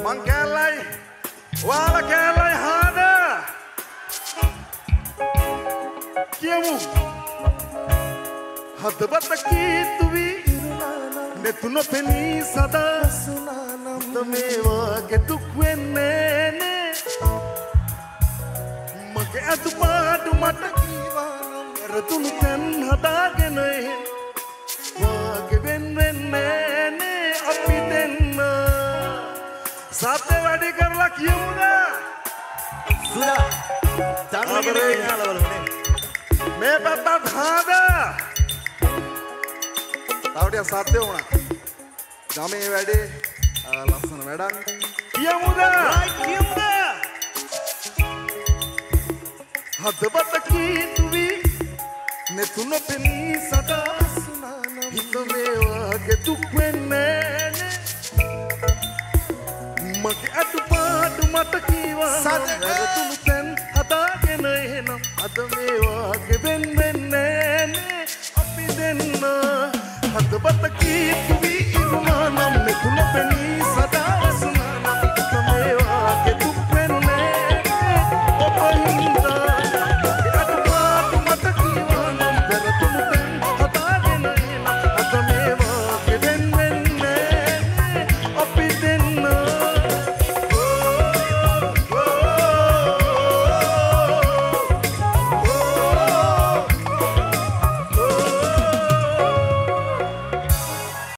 මං කැලයි වාල කැලයි හාද කියමු හදවත කීතුවි නෙතුන පෙනී සදා මේ වාගේ දුක් වෙන්නේ නේ මගේ අතුපාඩු මට කීවා රතුණු තැන් හදාගෙන වාගේ වෙන්නේ නේ අපි දෙන්න සත්‍ය වැඩි කරලා කියමුද සුදා ධර්මයේ ඥානවලනේ මේ පැත්තත් හාද තවටිය සත්‍ය වුණා ගමේ වැඩේ ලස්සන වැඩක් කියමුද කියමුද හදවත කීතුවි නෙතුන පෙනී සදා හිත මේ වාගේ දුක් වෙන්නේ මගේ අතුපාඩු මට කීවා රතුණු තැන් හදාගෙන එහෙනම් අද මේ